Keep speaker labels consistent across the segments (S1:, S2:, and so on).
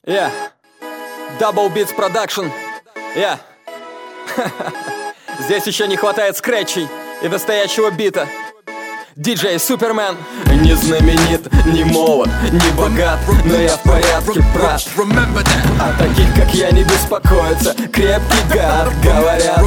S1: Yeah. Double Beats Production. Yeah. Здесь еще не хватает скретчей и настоящего бита. Диджей Супермен. Не знаменит, не молод, не богат, но я в порядке, брат. А таких, как я, не беспокоятся. Крепкий гад, говорят.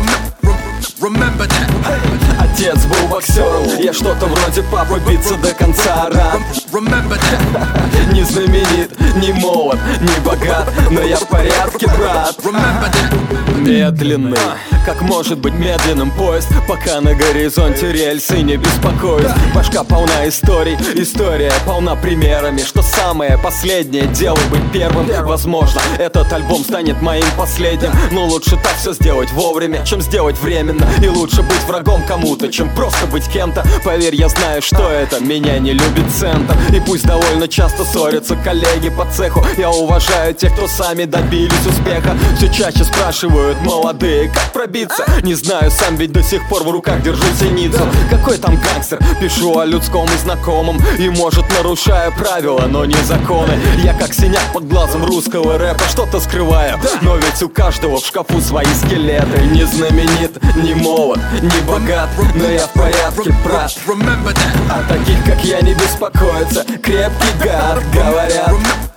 S1: Отец был боксером, я что-то вроде папы, биться до конца рад. Не знаменит, не молод, не богат, но я в порядке, брат. Медленный, как может быть медленным поезд, пока на горизонте рельсы, не беспокоюсь. Башка полна историй, история полна примерами, что самое последнее дело быть первым. Возможно, этот альбом станет моим последним, но лучше так все сделать вовремя, чем сделать временно. И лучше быть врагом кому-то, чем просто быть кем-то. Поверь, я знаю, что это, меня не любит центр. И пусть довольно часто ссорятся коллеги по цеху, я уважаю тех, кто сами добились успеха. Все чаще спрашивают молодые, как пробиться. Не знаю сам, ведь до сих пор в руках держу зеницу. Какой там гангстер, пишу о людском и знакомом, и может нарушаю правила, но не законы. Я как синяк под глазом русского рэпа, что-то скрываю, но ведь у каждого в шкафу свои скелеты. Не знаменит, не молод, не богат, но я в порядке, брат. А таких, как я, не беспокоятся. Крепкий гад, говорят.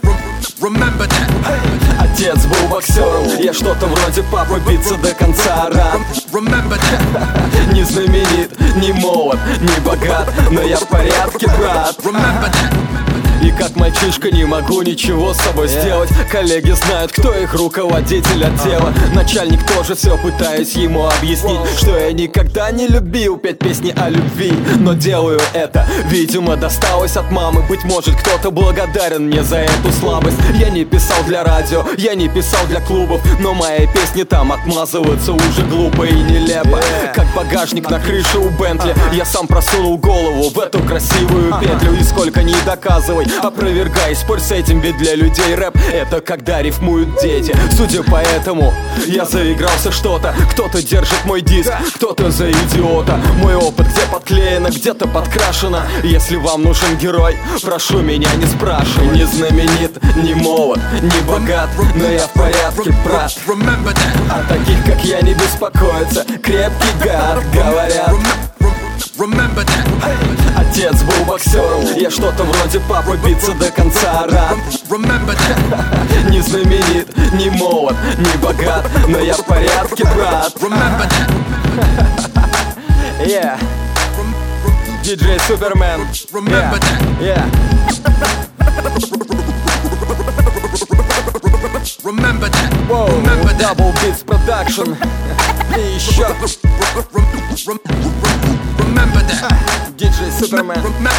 S1: Отец был боксером, я что-то вроде папы, биться до конца рад. Не знаменит, не молод, не богат, но я в порядке, брат. И как мальчишка не могу ничего с собой сделать. Коллеги знают, кто их руководитель отдела. Начальник тоже, все пытаюсь ему объяснить, что я никогда не любил петь песни о любви, но делаю это, видимо, досталось от мамы. Быть может, кто-то благодарен мне за эту слабость. Я не писал для радио, я не писал для клубов, но мои песни там отмазываются уже глупо и нелепо. Как багажник на крыше у Бентли, я сам просунул голову в эту красивую петлю. И сколько ни доказывай, опровергай, спорь с этим, ведь для людей рэп — это когда рифмуют дети. Судя по этому, я заигрался что-то. Кто-то держит мой диск, кто-то за идиота. Мой опыт где подклеено, где-то подкрашено. Если вам нужен герой, прошу меня не спрашивай. Не знаменит, не молод, не богат, но я в порядке, брат. А таких, как я, не беспокоятся. Крепкий гад, говорят. Отец был боксером, я что-то вроде папы, биться до конца рад. Не знаменит, не молод, не богат, но я в порядке, брат. Yeah. Диджей Супермен. Yeah. Wow, Double Beats Production. И еще диджей Супермен.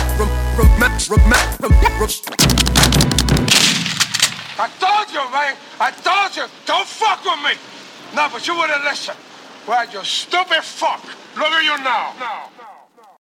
S2: I told you, man. I told you. Don't fuck with me. No, but you wouldn't listen. Well, you stupid fuck. Look at you now.